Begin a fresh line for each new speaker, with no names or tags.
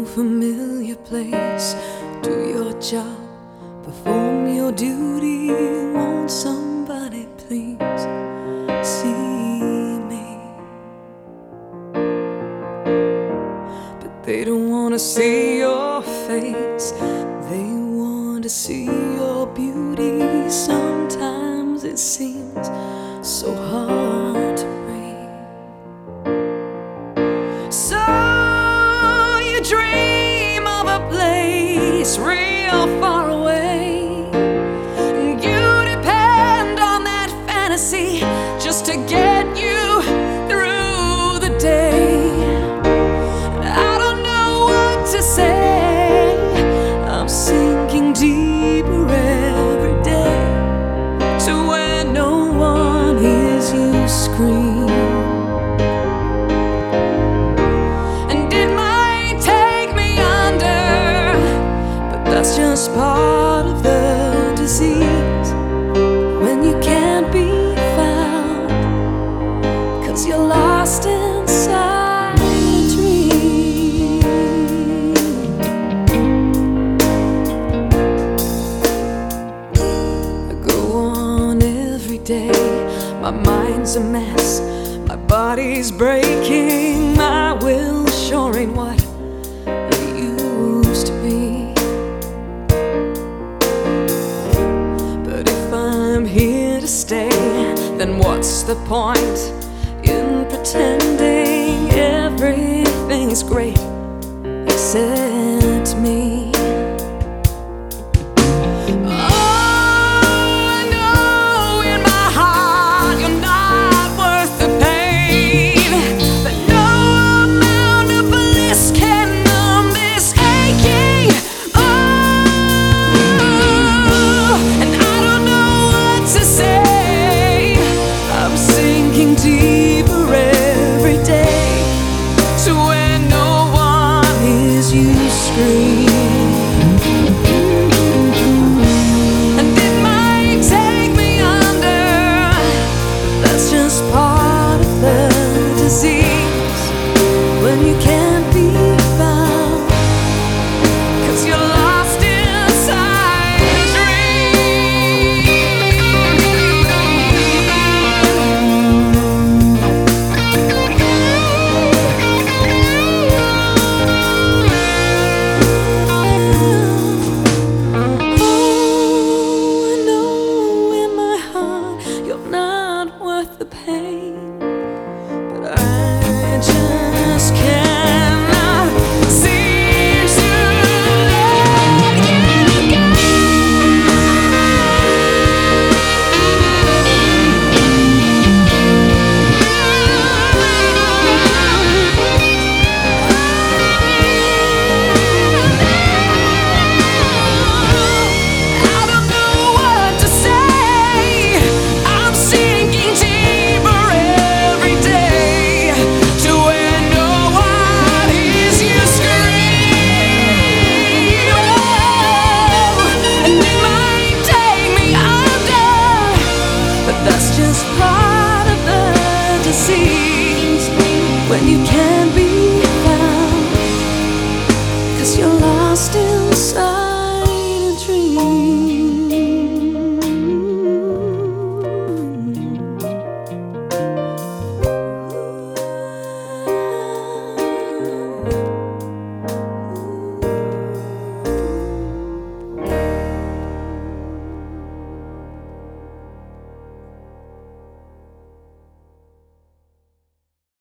familiar place. Do your job, perform your duty. Won't somebody please see me? But they don't want to see your face, they want to see your beauty. Sometimes it seems so hard to breathe. So you dream of a place real far away, and you depend on that fantasy just to get you through the day. I don't know what to say, I'm sinking deeper every day to where no one hears you scream. That's just part of the disease, when you can't be found, 'cause you're lost inside a dream. I go on every day, my mind's a mess, my body's breaking, my will sure ain't what it used to be. Here to stay, then what's the point in pretending everything is great except me? Deeper every day to where no one hears you scream. And it might take me under, but that's just part of the disease, when you can't be found, 'cause you're lost inside a dream. The pain, but I just cannot seem to let you go. I don't know what to say, I'm sinking deeper every day to where no one hears you scream. Oh, and it might take me under, but that's just part of the disease, when you can't